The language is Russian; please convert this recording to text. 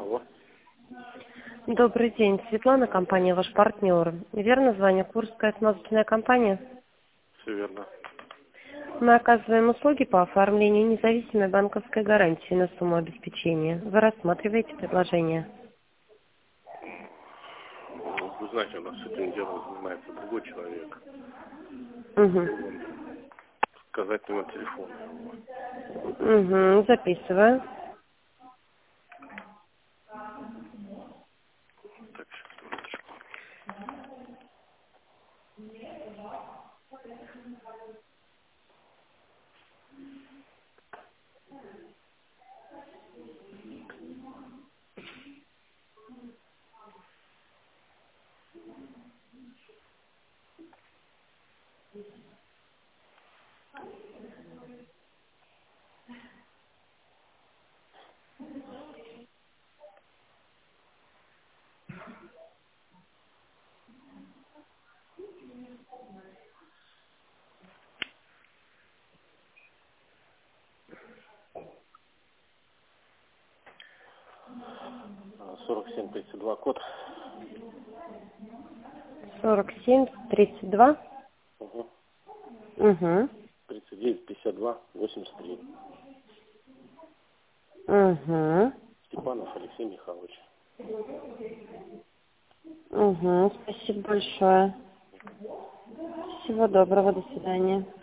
Алло. Добрый день, Светлана, компания «Ваш партнер». Верно, звоню, Курская смазочная компания. Все верно. Мы оказываем услуги по оформлению независимой банковской гарантии на сумму обеспечения. Вы рассматриваете предложение? Ну, вы знаете, у нас этим делом занимается другой человек. Угу. Сказать номер телефона. Угу, записываю. Так, сейчас, минуточку. А, 4732 код. 47-32. Угу. Угу. 3952-83. Угу. Степанов Алексей Михайлович. Угу. Спасибо большое. Всего доброго, до свидания.